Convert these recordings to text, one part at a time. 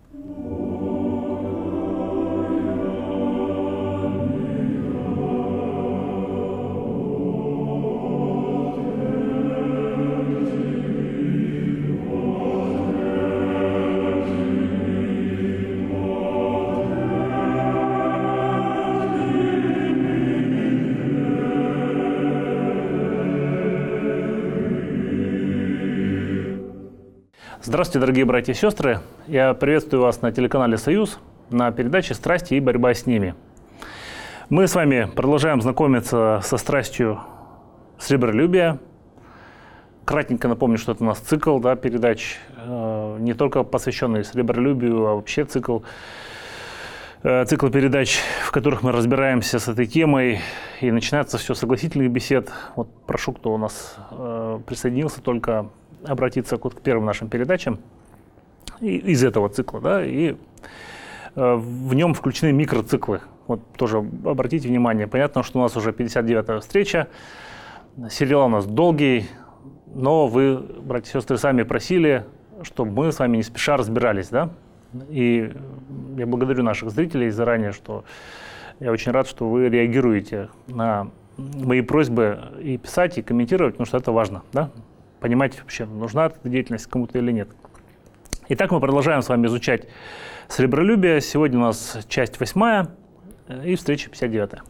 Здравствуйте, дорогие братья и сестры. Я приветствую вас на телеканале «Союз» на передаче «Страсти и борьба с ними». Мы с вами продолжаем знакомиться со страстью сребролюбия. Кратенько напомню, что это у нас цикл передач, не только посвященный сребролюбию, а вообще цикл передач, в которых мы разбираемся с этой темой. И начинается все с согласительных бесед. Вот прошу, кто у нас присоединился, только обратиться к первым нашим передачам из этого цикла, и в нем включены микроциклы. Вот тоже обратите внимание, понятно, что у нас уже 59-я встреча, сериал у нас долгий, но вы, братья и сестры, сами просили, чтобы мы с вами не спеша разбирались, и я благодарю наших зрителей заранее, что я очень рад, что вы реагируете на мои просьбы и писать, и комментировать, потому что это важно, понимать вообще, нужна эта деятельность кому-то или нет. Итак, мы продолжаем с вами изучать сребролюбие. Сегодня у нас часть 8 и встреча 59.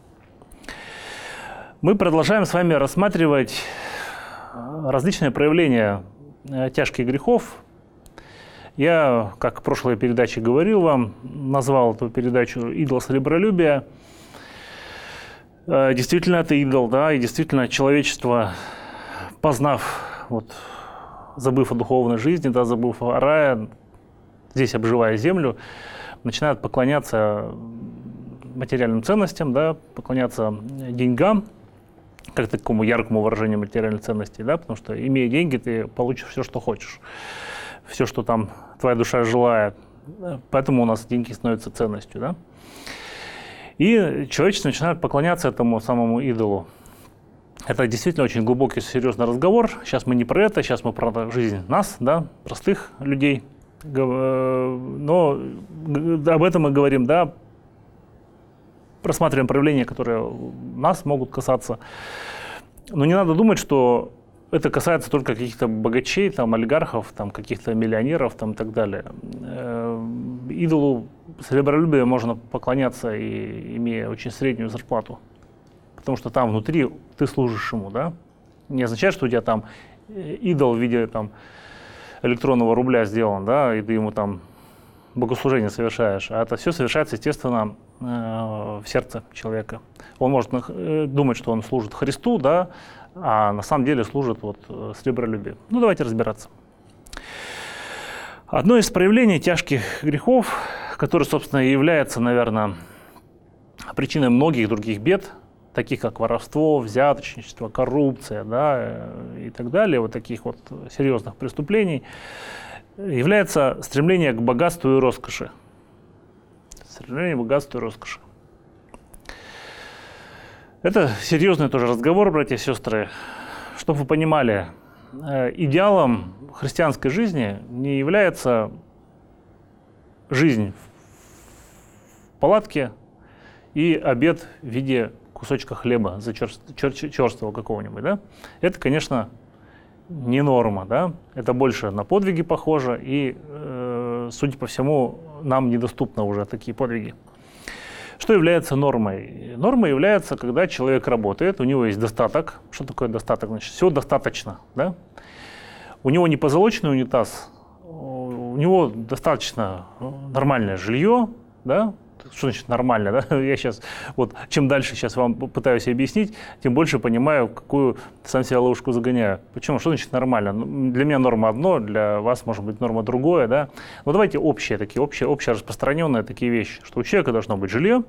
Мы продолжаем с вами рассматривать различные проявления тяжких грехов. Я, как в прошлой передаче говорил вам, назвал эту передачу «Идол сребролюбия». Действительно, это идол, и действительно человечество, познав, забыв о духовной жизни, забыв о рае, здесь обживая землю, начинают поклоняться материальным ценностям, поклоняться деньгам, как такому яркому выражению материальных ценностей, потому что, имея деньги, ты получишь все, что хочешь, все, что там твоя душа желает. Поэтому у нас деньги становятся ценностью. И человечество начинает поклоняться этому самому идолу. Это действительно очень глубокий, серьезный разговор. Сейчас мы не про это, сейчас мы про жизнь нас, простых людей. Но об этом мы говорим, просматриваем проявления, которые нас могут касаться. Но не надо думать, что это касается только каких-то богачей, олигархов, каких-то миллионеров и так далее. Идолу сребролюбия можно поклоняться, и имея очень среднюю зарплату. Потому что там внутри ты служишь ему, Не означает, что у тебя там идол в виде электронного рубля сделан, и ты ему богослужение совершаешь. А это все совершается, естественно, в сердце человека. Он может думать, что он служит Христу, а на самом деле служит сребролюбию. Давайте разбираться. Одно из проявлений тяжких грехов, которое, собственно, и является, наверное, причиной многих других бед, таких как воровство, взяточничество, коррупция, и так далее, таких серьезных преступлений, является стремление к богатству и роскоши. Стремление к богатству и роскоши. Это серьезный тоже разговор, братья и сестры. Чтобы вы понимали, идеалом христианской жизни не является жизнь в палатке и обед в виде кусочка хлеба черствого какого-нибудь, Это, конечно, не норма, Это больше на подвиги похоже, и, судя по всему, нам недоступны уже такие подвиги. Что является нормой? Нормой является, когда человек работает, у него есть достаток. Что такое достаток? Значит, всего достаточно, У него не позолоченный унитаз, у него достаточно нормальное жилье, Что значит нормально, Я сейчас, чем дальше сейчас вам пытаюсь объяснить, тем больше понимаю, в какую сам себя ловушку загоняю. Почему? Что значит нормально? Для меня норма одно, для вас может быть норма другое, Но давайте общие распространенные такие вещи, что у человека должно быть жилье,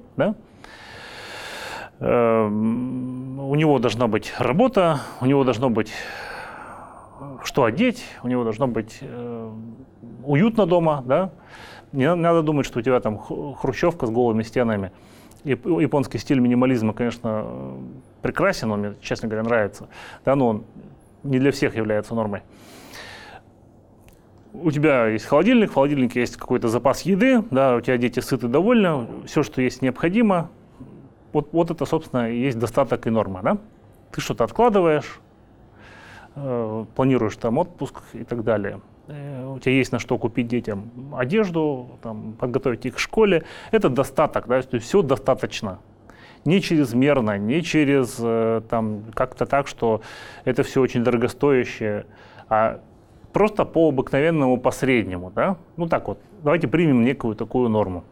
у него должна быть работа, у него должно быть что одеть, у него должно быть уютно дома, Не надо думать, что у тебя хрущевка с голыми стенами. Японский стиль минимализма, конечно, прекрасен, он мне, честно говоря, нравится, но он не для всех является нормой. у тебя есть холодильник, в холодильнике есть какой-то запас еды, да, у тебя дети сыты, довольны, все, что есть необходимо. Вот это, собственно, и есть достаток и норма, да? Ты что-то откладываешь, планируешь там отпуск и так далее. У тебя есть на что купить детям одежду, там, подготовить их к школе. Это достаток, да, то есть все достаточно. Не чрезмерно, не через там, как-то так, что это все очень дорогостоящее, а просто по обыкновенному, по среднему. Да? Ну так вот, давайте примем некую такую норму.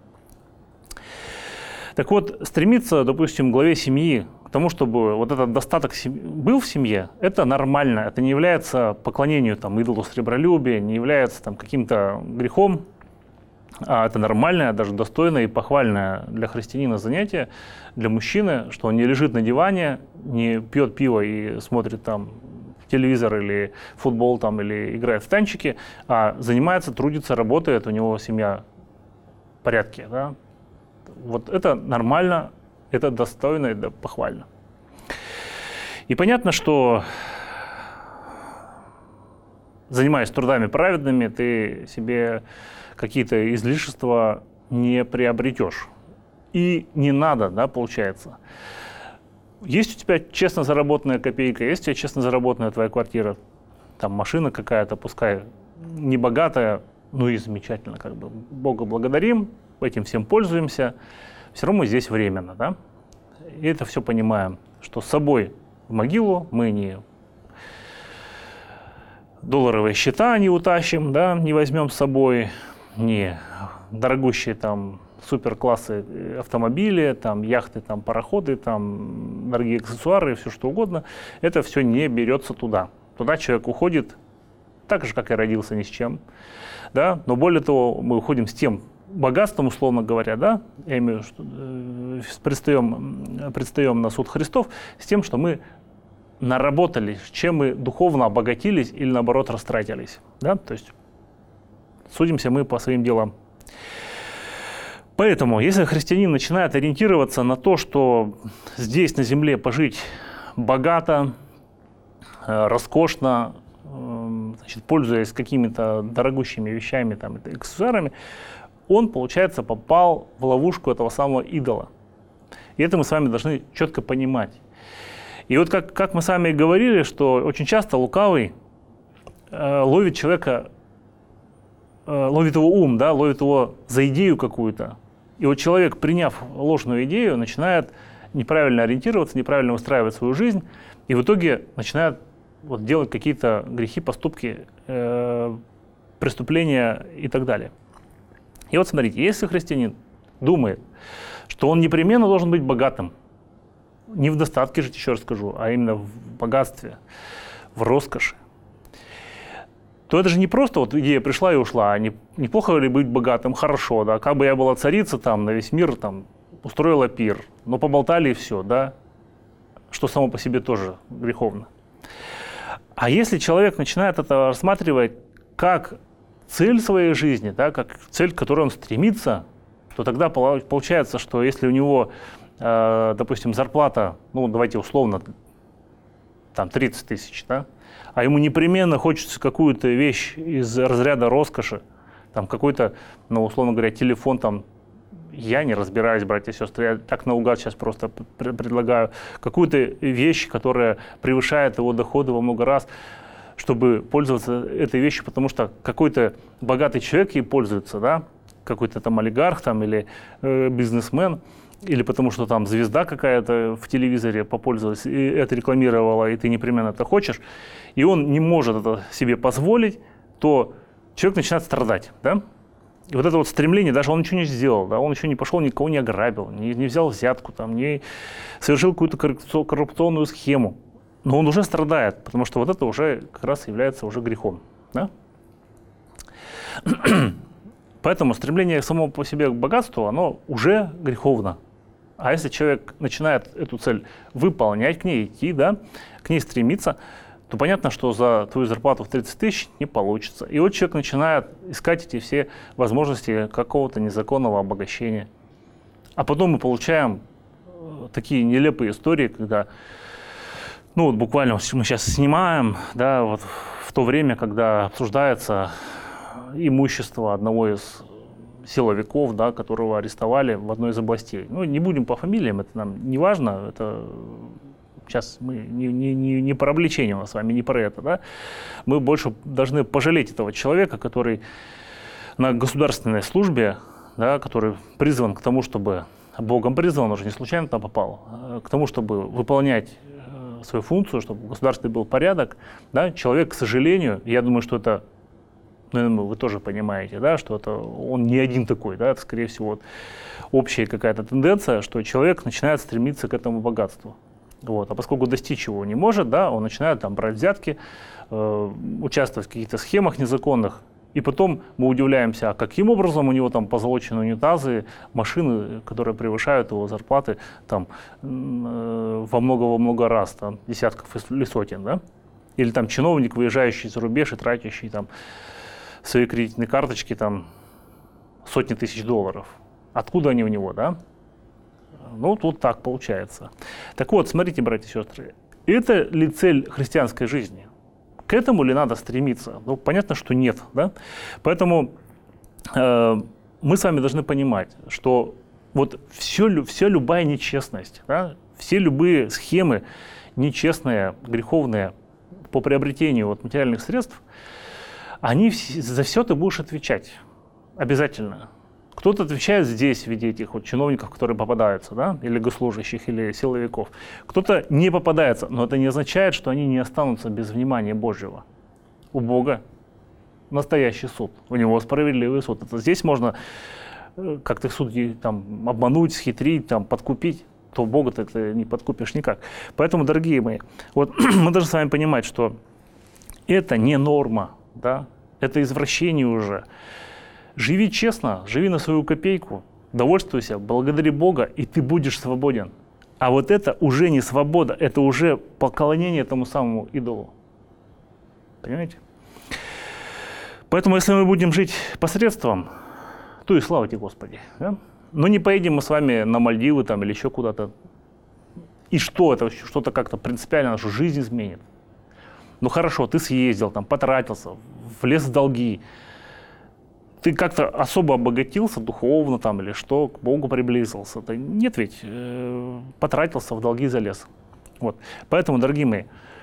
Так вот, стремиться, допустим, главе семьи к тому, чтобы вот этот достаток был в семье, это нормально. Это не является поклонением там, идолу сребролюбия, не является там, каким-то грехом. А это нормальное, даже достойное и похвальное для христианина занятие, для мужчины, что он не лежит на диване, не пьет пиво и смотрит там телевизор или футбол там, или играет в танчики, а занимается, трудится, работает, у него семья в порядке. Да? Вот это нормально, это достойно и похвально. И понятно, что занимаясь трудами праведными, ты себе какие-то излишества не приобретешь. И не надо, да, получается. Есть у тебя честно заработанная копейка, есть у тебя честно заработанная твоя квартира, там машина какая-то, пускай не богатая, ну и замечательно, как бы Бога благодарим, этим всем пользуемся, все равно мы здесь временно, да. И это все понимаем, что с собой в могилу мы не долларовые счета не утащим, да, не возьмем с собой, не дорогущие там суперклассы автомобили, там яхты, там пароходы, там дорогие аксессуары, все что угодно. Это все не берется туда. Туда человек уходит так же, как и родился, ни с чем. Да? Но более того, мы уходим с тем богатством, условно говоря, да, я имею в виду, предстаем на суд Христов, с тем, что мы наработали, чем мы духовно обогатились или наоборот растратились. Да? То есть судимся мы по своим делам. Поэтому, если христианин начинает ориентироваться на то, что здесь на земле пожить богато, роскошно, значит, пользуясь какими-то дорогущими вещами, там, аксессуарами, он, получается, попал в ловушку этого самого идола. И это мы с вами должны четко понимать. И вот как мы с вами говорили, что очень часто лукавый ловит человека, ловит его ум, да, ловит его за идею какую-то. И вот человек, приняв ложную идею, начинает неправильно ориентироваться, неправильно выстраивать свою жизнь, и в итоге начинает вот делать какие-то грехи, поступки, преступления и так далее. И вот смотрите, если христианин думает, что он непременно должен быть богатым, не в достатке же, еще раз скажу, а именно в богатстве, в роскоши, то это же не просто вот идея пришла и ушла, а неплохо ли быть богатым, хорошо, да, как бы я была царица там на весь мир, там, устроила пир, но поболтали и все, да, что само по себе тоже греховно. А если человек начинает это рассматривать как цель своей жизни, да, как цель, к которой он стремится, то тогда получается, что если у него, допустим, зарплата, ну, давайте условно, там 30 тысяч, да, а ему непременно хочется какую-то вещь из разряда роскоши, там какой-то, ну, условно говоря, телефон, там, я не разбираюсь, братья и сестры, я так наугад сейчас просто предлагаю, какую-то вещь, которая превышает его доходы во много раз, чтобы пользоваться этой вещью, потому что какой-то богатый человек ей пользуется, да, какой-то там олигарх там, или бизнесмен, или потому что там звезда какая-то в телевизоре попользовалась и это рекламировала, и ты непременно это хочешь, и он не может это себе позволить, то человек начинает страдать, да? И вот это вот стремление, даже он ничего не сделал, да, он еще не пошел, никого не ограбил, не взял взятку, там, не совершил какую-то коррупционную схему, но он уже страдает, потому что вот это уже как раз является уже грехом, да? Поэтому стремление само по себе к богатству, оно уже греховно. А если человек начинает эту цель выполнять, к ней идти, да, к ней стремиться, то понятно, что за твою зарплату в 30 тысяч не получится. И вот человек начинает искать эти все возможности какого-то незаконного обогащения. А потом мы получаем такие нелепые истории, когда, ну вот буквально мы сейчас снимаем, да, вот в то время, когда обсуждается имущество одного из силовиков, да, которого арестовали в одной из областей. Ну, не будем по фамилиям, это нам не важно, это сейчас мы не про обличение у нас с вами, не про это, да. Мы больше должны пожалеть этого человека, который на государственной службе, да, который призван к тому, чтобы, Богом призван, он же не случайно там попал, к тому, чтобы выполнять свою функцию, чтобы в государстве был порядок, да, человек, к сожалению, я думаю, что это, наверное, вы тоже понимаете, да, что это он не один такой, да, это, скорее всего, вот, общая какая-то тенденция, что человек начинает стремиться к этому богатству. Вот. А поскольку достичь его не может, да, он начинает там брать взятки, участвовать в каких-то схемах незаконных, и потом мы удивляемся, а каким образом у него там позолочены унитазы, машины, которые превышают его зарплаты там во много раз, там, десятков или сотен, да? Или там чиновник, выезжающий за рубеж и тратящий там свои кредитные карточки там сотни тысяч долларов. Откуда они у него, да? Ну, тут так получается. Так вот, смотрите, братья и сестры, это ли цель христианской жизни? К этому ли надо стремиться? Ну, понятно, что нет, да? Поэтому мы с вами должны понимать, что вот вся любая нечестность, да, все любые схемы нечестные, греховные по приобретению вот, материальных средств, они за все ты будешь отвечать обязательно. Кто-то отвечает здесь в виде этих вот чиновников, которые попадаются, да, или госслужащих, или силовиков. Кто-то не попадается, но это не означает, что они не останутся без внимания Божьего. У Бога настоящий суд, у Него справедливый суд. Это здесь можно как-то судьи там обмануть, схитрить, там подкупить, то Бога ты это не подкупишь никак. Поэтому, дорогие мои, вот мы должны с вами понимать, что это не норма, да, это извращение уже. Живи честно, живи на свою копейку, довольствуйся, благодари Бога, и ты будешь свободен. А вот это уже не свобода, это уже поклонение этому самому идолу. Понимаете? Поэтому, если мы будем жить посредством, то и слава тебе, Господи. Да? Но не поедем мы с вами на Мальдивы там, или еще куда-то. И что это? Что-то как-то принципиально нашу жизнь изменит. Ну хорошо, ты съездил, там, потратился, влез в долги. Ты как-то особо обогатился духовно там или что, к Богу приблизился. Да нет ведь, потратился, в долги залез. Вот. Поэтому, дорогие мои,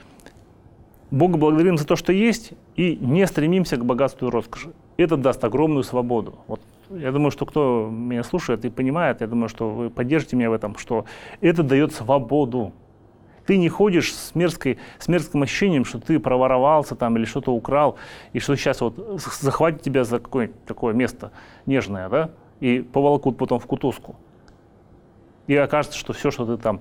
Бога благодарим за то, что есть, и не стремимся к богатству и роскоши. Это даст огромную свободу. Вот. Я думаю, что кто меня слушает и понимает, я думаю, что вы поддержите меня в этом, что это дает свободу. Ты не ходишь с мерзким ощущением, что ты проворовался там или что-то украл, и что сейчас вот захватит тебя за какое-нибудь такое место нежное, да, и поволокут потом в кутузку. И окажется, что все, что ты там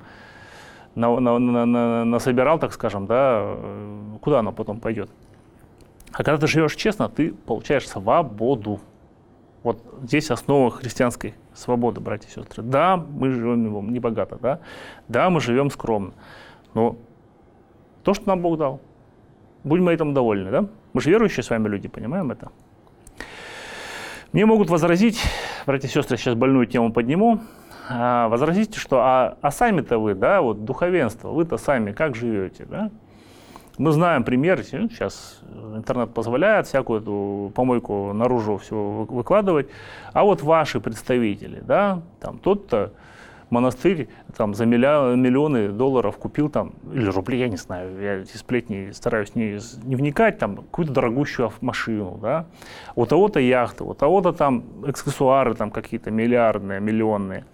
насобирал, так скажем, да, куда оно потом пойдет. А когда ты живешь честно, ты получаешь свободу. Вот здесь основа христианской свободы, братья и сестры. Да, мы живем небогато, да, да, мы живем скромно. Но то, что нам Бог дал, будем этому довольны, да? Мы же верующие с вами люди, понимаем это? Мне могут возразить, братья и сестры, сейчас больную тему подниму, возразить, что а сами-то вы, да, вот духовенство, вы-то сами как живете, да? Мы знаем пример, сейчас интернет позволяет всякую эту помойку наружу все выкладывать, а вот ваши представители, да, там тот-то монастырь там, за миллионы долларов купил там, или рублей, я не знаю, я эти сплетни стараюсь не вникать, там, какую-то дорогущую машину, да, у того-то яхты, у того-то там аксессуары там какие-то миллиардные, миллионные.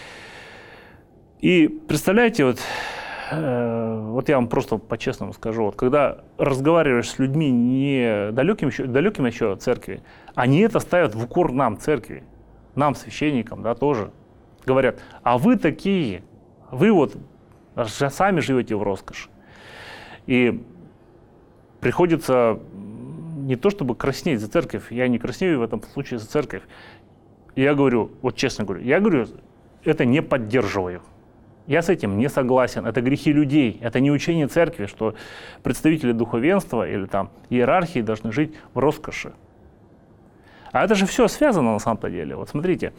И представляете, вот я вам просто по-честному скажу, вот когда разговариваешь с людьми не далекими еще от церкви, они это ставят в укор нам, церкви, нам, священникам, да, тоже. Говорят, а вы такие, вы вот сами живете в роскоши. И приходится не то чтобы краснеть за церковь, я не краснею в этом случае за церковь. Я говорю, вот честно говорю, это не поддерживаю. Я с этим не согласен. Это грехи людей, это не учение церкви, что представители духовенства или там иерархии должны жить в роскоши. А это же все связано на самом-то деле. Вот смотрите.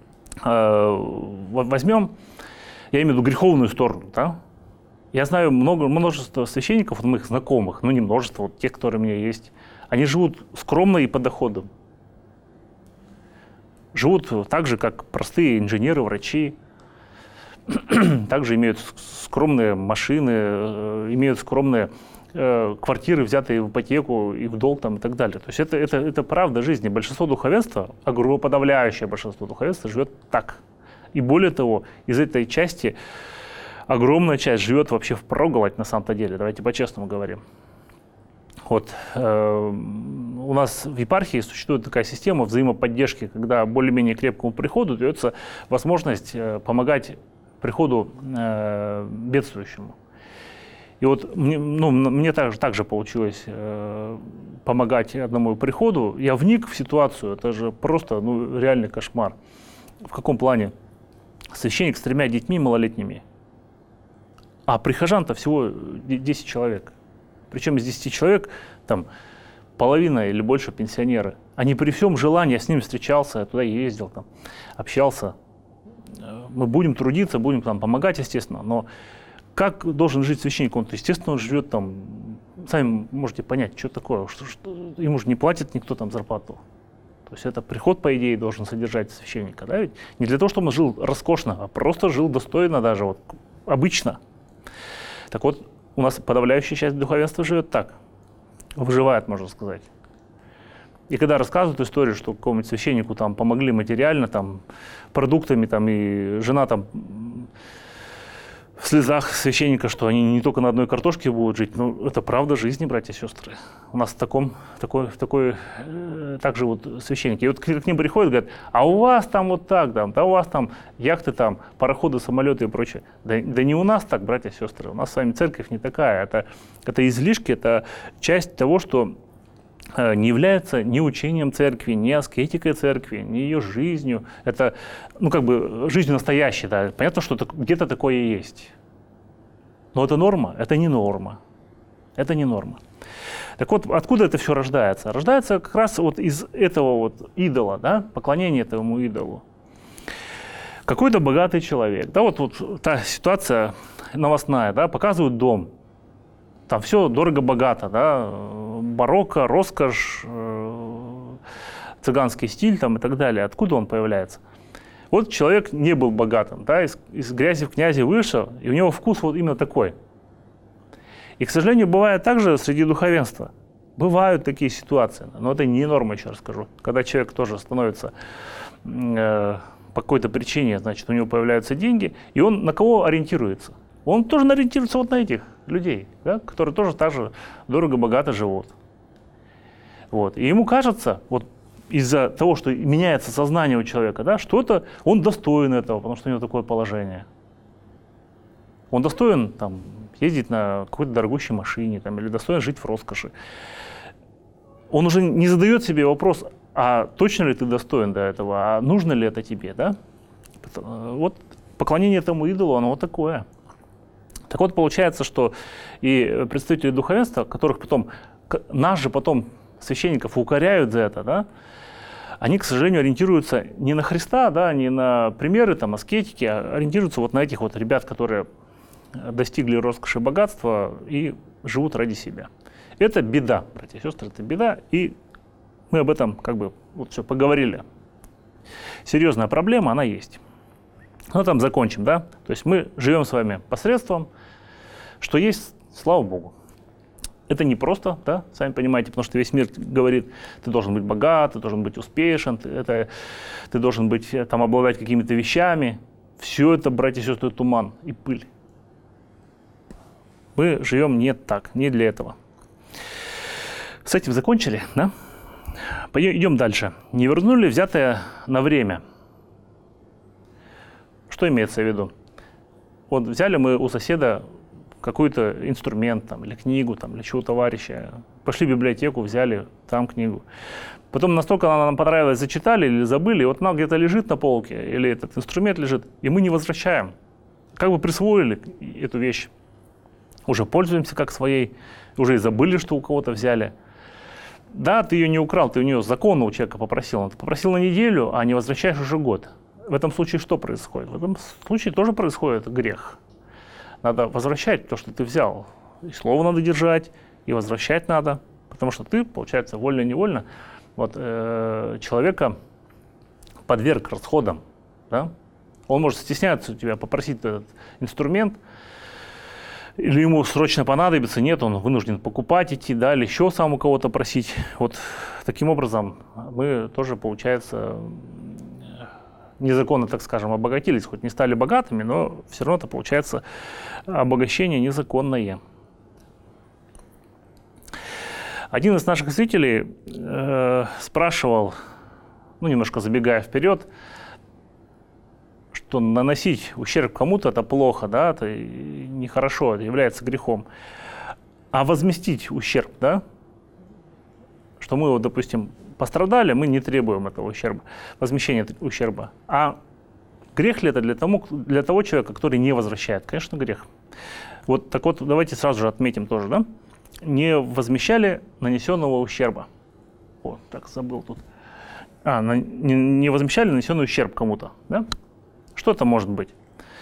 Возьмем, я имею в виду греховную сторону, да? Я знаю множество священников, вот моих знакомых, ну не множество, вот тех, которые у меня есть, Они живут скромно и по доходам. Живут так же, как простые инженеры, врачи. Также имеют скромные машины, имеют скромные квартиры, взятые в ипотеку и в долг там, и так далее. То есть это правда жизни. Большинство духовенства, подавляющее большинство духовенства живет так. И более того, из этой части огромная часть живет вообще впроголодь на самом-то деле. Давайте по-честному говорим. Вот, у нас в епархии существует такая система взаимоподдержки, когда более-менее крепкому приходу дается возможность помогать приходу бедствующему. И вот мне также получилось помогать одному приходу. Я вник в ситуацию, это же просто реальный кошмар. В каком плане? Священник с 3 детьми малолетними, а прихожан-то всего 10 человек. Причем из 10 человек там половина или больше пенсионеры. Они при всем желании, я с ними встречался, я туда ездил, там, общался. Мы будем трудиться, будем там помогать, естественно, но как должен жить священник? Естественно, он живет там, сами можете понять, что такое, что ему же не платит никто там зарплату. То есть это приход, по идее, должен содержать священника, да, ведь не для того, чтобы он жил роскошно, а просто жил достойно даже, вот, обычно. Так вот, у нас подавляющая часть духовенства живет так, выживает, можно сказать. И когда рассказывают историю, что какому-нибудь священнику там помогли материально, там, продуктами, там, и жена там в слезах священника, что они не только на одной картошке будут жить, это правда жизни, братья и сестры. У нас так живут священники. И вот к ним приходят, говорят, а у вас там вот так, да у вас там яхты, там, пароходы, самолеты и прочее. Да не у нас так, братья и сестры. У нас с вами церковь не такая. Это излишки, это часть того, что не является ни учением церкви, ни аскетикой церкви, ни ее жизнью. Это, жизнью настоящей, да. Понятно, что где-то такое есть. Но это норма? Это не норма. Это не норма. Так вот, откуда это все рождается? Рождается как раз вот из этого вот идола, да, поклонения этому идолу. Какой-то богатый человек, да, вот та ситуация новостная, да, показывают дом. Там все дорого-богато, да, барокко, роскошь, цыганский стиль там, и так далее. Откуда он появляется? Вот человек не был богатым, да, из грязи в князи вышел, и у него вкус вот именно такой. И, к сожалению, бывает также среди духовенства. Бывают такие ситуации, но это не норма, еще раз скажу. Когда человек тоже становится по какой-то причине, значит, у него появляются деньги, и он на кого ориентируется? Он тоже ориентируется вот на этих людей, да, которые тоже так же дорого-богато живут. Вот. И ему кажется, вот из-за того, что меняется сознание у человека, да, что он достоин этого, потому что у него такое положение. Он достоин там, ездить на какой-то дорогущей машине там, или достоин жить в роскоши. Он уже не задает себе вопрос, а точно ли ты достоин до этого, а нужно ли это тебе, да? Вот поклонение этому идолу, оно вот такое. Так вот, получается, что и представители духовенства, которых потом, нас же потом, священников, укоряют за это, да, они, к сожалению, ориентируются не на Христа, да, не на примеры там, аскетики, а ориентируются вот на этих вот ребят, которые достигли роскоши и богатства и живут ради себя. Это беда, братья и сестры, это беда, и мы об этом вот все поговорили. Серьезная проблема, она есть. Ну, там закончим, да? То есть мы живем с вами посредством, что есть, слава Богу. Это не просто, да, сами понимаете, потому что весь мир говорит, ты должен быть богат, ты должен быть успешен, ты должен быть, там, обладать какими-то вещами. Все это, братья и сестры, туман и пыль. Мы живем не так, не для этого. С этим закончили, да? Идем дальше. Не вернули взятое на время. Что имеется в виду? Вот взяли мы у соседа какой-то инструмент там, или книгу там, или чего товарища, пошли в библиотеку, взяли там книгу. Потом настолько она нам понравилась, зачитали или забыли, и вот она где-то лежит на полке, или этот инструмент лежит, и мы не возвращаем. Как бы присвоили эту вещь. Уже пользуемся как своей, уже и забыли, что у кого-то взяли. Да, ты ее не украл, ты у нее законно у человека попросил. Ты попросил на неделю, а не возвращаешь уже год. В этом случае что происходит? В этом случае тоже происходит грех. Надо возвращать то, что ты взял. И слово надо держать, и возвращать надо. Потому что ты, получается, вольно-невольно человека подверг расходам. Да? Он может стесняться у тебя попросить этот инструмент, или ему срочно понадобится, нет, он вынужден покупать, идти, да, или еще сам у кого-то просить. Вот таким образом мы тоже, получается, незаконно, так скажем, обогатились, хоть не стали богатыми, но все равно это получается обогащение незаконное. Один из наших зрителей спрашивал, немножко забегая вперед, что наносить ущерб кому-то это плохо, да, это нехорошо, это является грехом. А возместить ущерб, да, что мы, вот, допустим, пострадали, мы не требуем этого ущерба, возмещения ущерба. А грех ли это для того человека, который не возвращает? Конечно, грех. Вот так вот, давайте сразу же отметим тоже, да, не возмещали нанесенного ущерба. О, так, забыл тут. Не возмещали нанесенный ущерб кому-то, да? Что это может быть?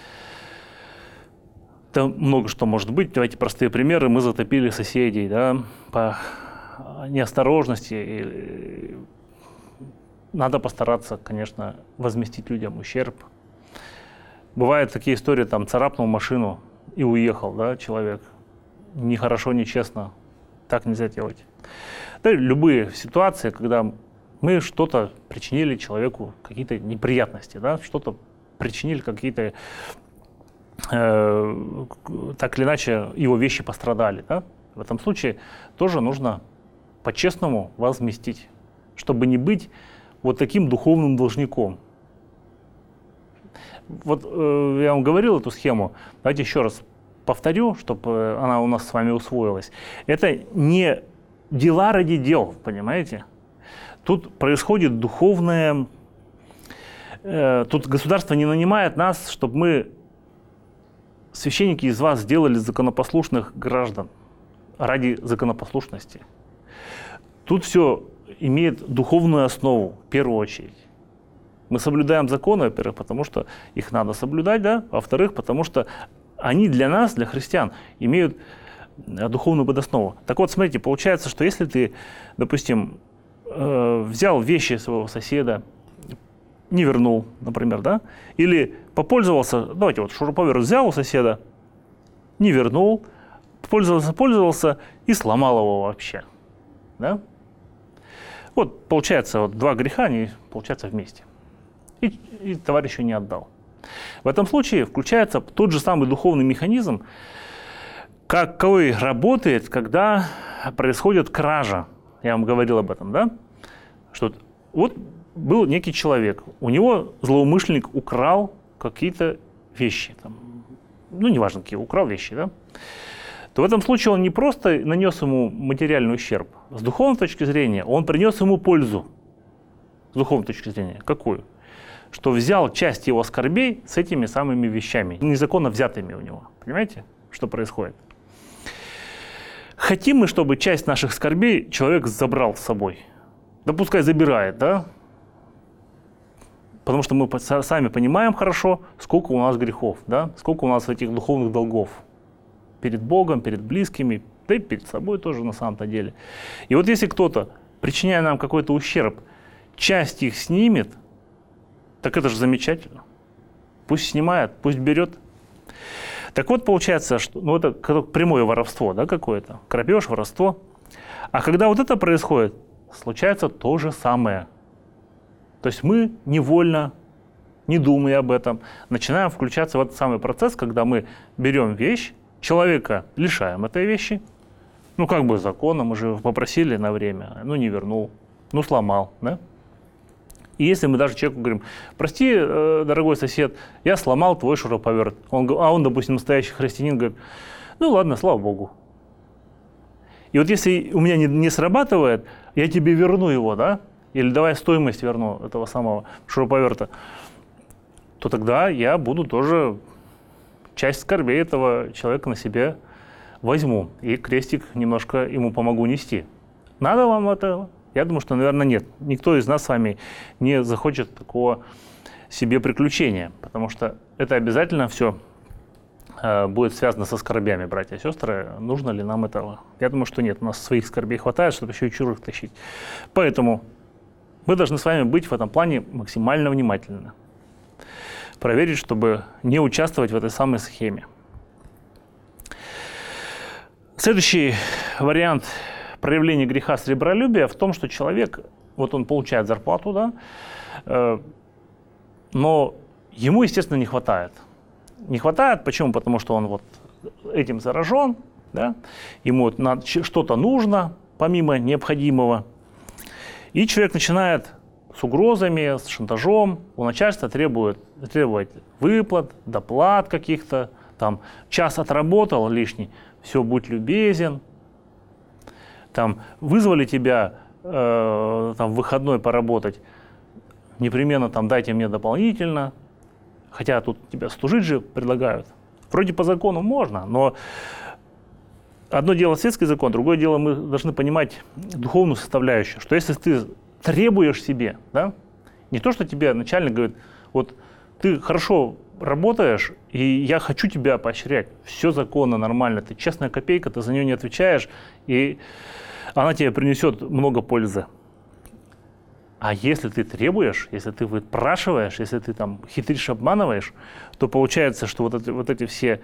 Да много что может быть. Давайте простые примеры. Мы затопили соседей, да, по неосторожности. Надо постараться, конечно, возместить людям ущерб. Бывают такие истории, там, царапнул машину и уехал, да, человек. Нехорошо, нечестно. Так нельзя делать. Да, любые ситуации, когда мы что-то причинили человеку, какие-то неприятности, да, что-то причинили, какие-то, так или иначе, его вещи пострадали. Да? В этом случае тоже нужно по-честному возместить, чтобы не быть вот таким духовным должником. Вот я вам говорил эту схему, давайте еще раз повторю, чтобы она у нас с вами усвоилась. Это не дела ради дел, понимаете? Тут происходит духовное... Тут государство не нанимает нас, чтобы мы, священники из вас, сделали законопослушных граждан ради законопослушности. Тут все имеет духовную основу, в первую очередь. Мы соблюдаем законы, во-первых, потому что их надо соблюдать, да? Во-вторых, потому что они для нас, для христиан, имеют духовную подоснову. Так вот, смотрите, получается, что если ты, допустим, взял вещи своего соседа, не вернул, например, да, или попользовался, давайте вот шуруповерт взял у соседа, не вернул, пользовался и сломал его вообще, да. Вот получается, вот два греха, они получаются вместе. И товарищу не отдал. В этом случае включается тот же самый духовный механизм, какой работает, когда происходит кража. Я вам говорил об этом, да? Что вот был некий человек, у него злоумышленник украл какие-то вещи, там, неважно какие, украл вещи, да? То в этом случае он не просто нанес ему материальный ущерб. С духовной точки зрения он принес ему пользу. С духовной точки зрения. Какую? Что взял часть его скорбей с этими самыми вещами, незаконно взятыми у него. Понимаете, что происходит? Хотим мы, чтобы часть наших скорбей человек забрал с собой. Да пускай забирает, да? Потому что мы сами понимаем хорошо, сколько у нас грехов, да? Сколько у нас этих духовных долгов. Перед Богом, перед близкими, да и перед собой тоже на самом-то деле. И вот если кто-то, причиняя нам какой-то ущерб, часть их снимет, так это же замечательно. Пусть снимает, пусть берет. Так вот, получается, что это прямое воровство, да, какое-то. Грабеж, воровство. А когда вот это происходит, случается то же самое. То есть мы невольно, не думая об этом, начинаем включаться в этот самый процесс, когда мы берем вещь, человека лишаем этой вещи. Как бы законно, мы же попросили на время, не вернул, сломал, да? И если мы даже человеку говорим: прости, дорогой сосед, я сломал твой шуруповерт. Он, допустим, настоящий христианин, говорит: ладно, слава Богу. И вот если у меня не срабатывает, я тебе верну его, да? Или давай стоимость верну этого самого шуруповерта, то тогда я буду тоже часть скорбей этого человека на себе возьму. И крестик немножко ему помогу нести. Надо вам это? Я думаю, что, наверное, нет. Никто из нас с вами не захочет такого себе приключения, потому что это обязательно все будет связано со скорбями, братья и сестры. Нужно ли нам этого? Я думаю, что нет. У нас своих скорбей хватает, чтобы еще и чужих тащить. Поэтому мы должны с вами быть в этом плане максимально внимательны. Проверить, чтобы не участвовать в этой самой схеме. Следующий вариант проявления греха сребролюбия в том, что человек, вот он получает зарплату, да, но ему, естественно, не хватает. Не хватает, почему? Потому что он вот этим заражен, да, ему что-то нужно, помимо необходимого. И человек начинает с угрозами, с шантажом у начальства требовать выплат, доплат каких-то, там, час отработал лишний, все, будь любезен, там, вызвали тебя там, в выходной поработать, непременно там, дайте мне дополнительно, хотя тут тебя служить же предлагают. Вроде по закону можно, но одно дело светский закон, другое дело мы должны понимать духовную составляющую, что если ты требуешь себе, да, не то, что тебе начальник говорит, вот ты хорошо работаешь, и я хочу тебя поощрять, все законно, нормально, ты честная копейка, ты за нее не отвечаешь, и она тебе принесет много пользы. А если ты требуешь, если ты выпрашиваешь, если ты там хитришь, обманываешь, то получается, что вот эти все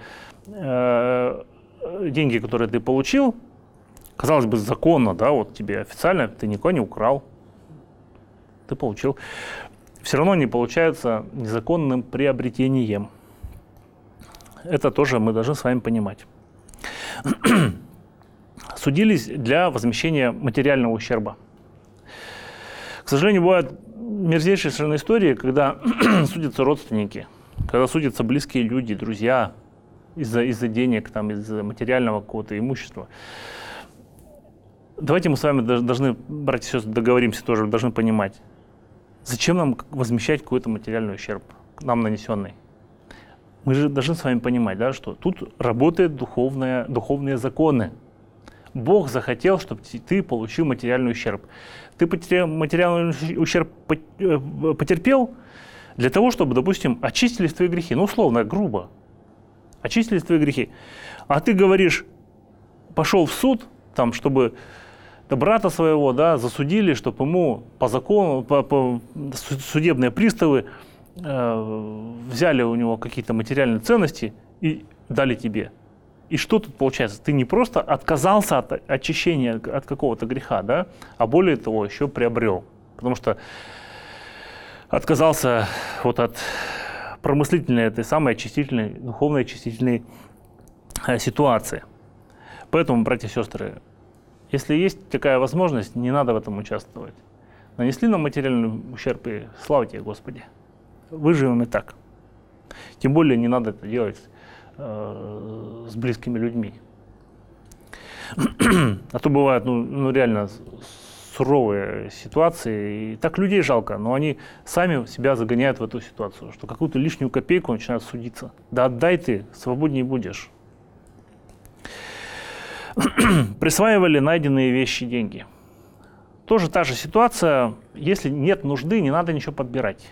деньги, которые ты получил, казалось бы, законно, да, вот тебе официально, ты никого не украл, ты получил. Все равно они получаются незаконным приобретением. Это тоже мы должны с вами понимать. Судились для возмещения материального ущерба. К сожалению, бывают мерзейшие совершенно истории, когда судятся родственники, когда судятся близкие люди, друзья из-за денег, там, из-за материального какого-то имущества. Давайте мы с вами должны, братья и сестры, договоримся тоже, должны понимать, зачем нам возмещать какой-то материальный ущерб, нам нанесенный. Мы же должны с вами понимать, да, что тут работают духовные законы. Бог захотел, чтобы ты получил материальный ущерб. Ты материальный ущерб потерпел для того, чтобы, допустим, очистились твои грехи. Ну, условно, грубо. Очистились твои грехи. А ты говоришь, пошел в суд, там, чтобы брата своего, да, засудили, чтобы ему по закону, судебные приставы взяли у него какие-то материальные ценности и дали тебе. И что тут получается? Ты не просто отказался от очищения от какого-то греха, да, а более того, еще приобрел. Потому что отказался вот от промыслительной, этой самой очистительной, духовной очистительной ситуации. Поэтому, братья и сестры, если есть такая возможность, не надо в этом участвовать. Нанесли нам материальный ущерб, и слава тебе, Господи. Выживем и так. Тем более не надо это делать с близкими людьми. А то бывают ну реально суровые ситуации, и так людей жалко, но они сами себя загоняют в эту ситуацию, что какую-то лишнюю копейку начинают судиться. Да отдай ты, свободнее будешь. Присваивали найденные вещи деньги. Тоже та же ситуация, если нет нужды, не надо ничего подбирать.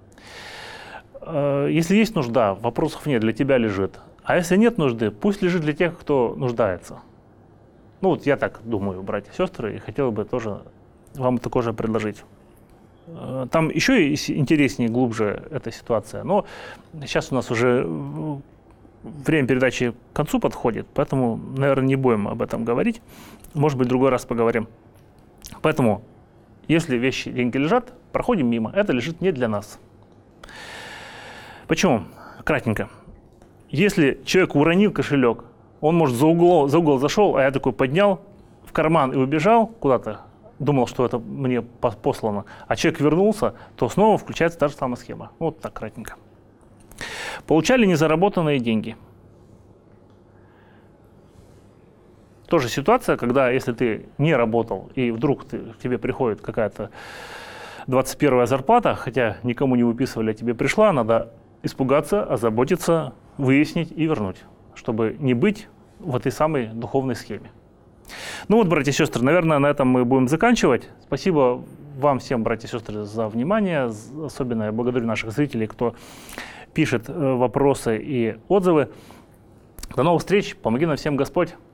Если есть нужда, вопросов нет, для тебя лежит. А если нет нужды, пусть лежит для тех, кто нуждается. Ну вот я так думаю, братья и сестры, и хотел бы тоже вам такое же предложить. Там еще и интереснее, глубже эта ситуация, но сейчас у нас уже время передачи к концу подходит, поэтому, наверное, не будем об этом говорить. Может быть, в другой раз поговорим. Поэтому, если вещи, деньги лежат, проходим мимо. Это лежит не для нас. Почему? Кратенько. Если человек уронил кошелек, он, может, за угол зашел, а я такой поднял в карман и убежал куда-то, думал, что это мне послано, а человек вернулся, то снова включается та же самая схема. Вот так кратенько. Получали незаработанные деньги. Тоже ситуация, когда если ты не работал, и вдруг к тебе приходит какая-то 21-я зарплата, хотя никому не выписывали, а тебе пришла, надо испугаться, озаботиться, выяснить и вернуть, чтобы не быть в этой самой духовной схеме. Ну вот, братья и сестры, наверное, на этом мы будем заканчивать. Спасибо вам всем, братья и сестры, за внимание. Особенно я благодарю наших зрителей, кто пишет вопросы и отзывы. До новых встреч. Помоги нам всем Господь.